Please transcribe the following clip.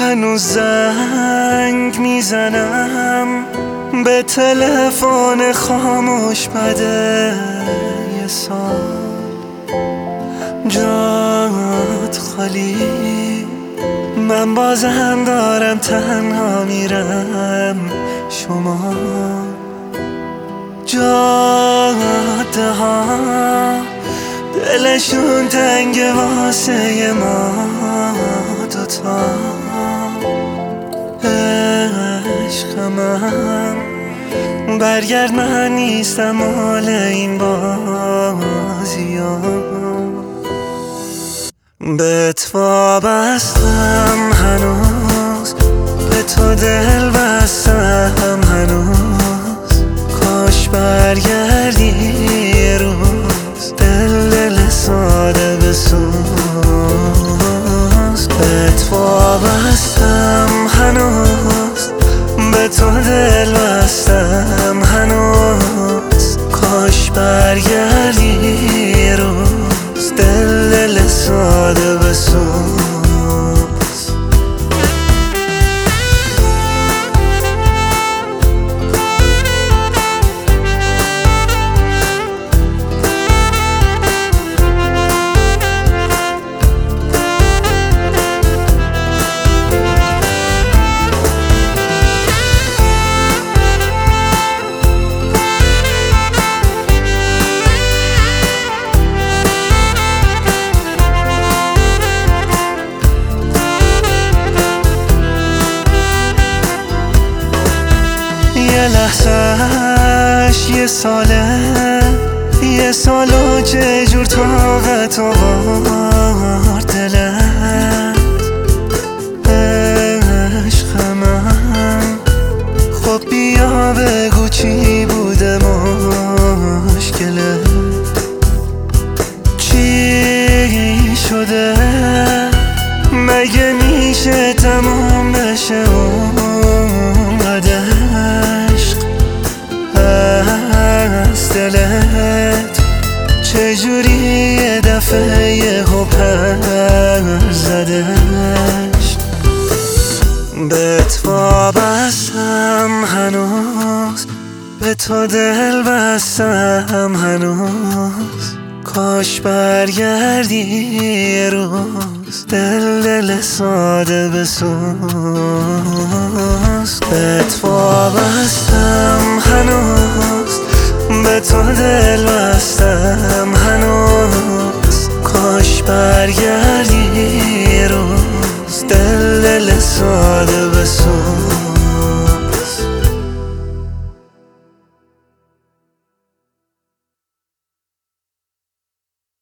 هنوز زنگ میزنم به تلفن خاموش بده یه سال جات خالی، من بازم دارم تنها میرم. شما جاده ها دلشون تنگ واسه ما دوتا. عشق من برگرد، من نیستم مال این بازی ها. بهت وابستم هنوز، به تو دل بستم هنوز. کاش برگردی یه روز، دل ساده بسوز. بهت وابستم هنوز، به تو دل بستم هنوز. کاش برگردی یه روز، دل ساده بسوز. یه لحظهش یه ساله، یه سال و چه جور طاقت آورد دلت. عشق من خب بیا بگو چی بوده مشکله، چی شده؟ مگه میشه تمام بشه اونقدر عشق از دلت؟ چجوری یه دفعه یهو پر زدش؟ بهت وابستم هنوز، به تو دل بستم هنوز. کاش برگردی یه روز، دل ساده بسوز. بهت وابستم هنوز، به تو دل بستم هنوز. کاش برگردی یه روز، دل ساده بسوز.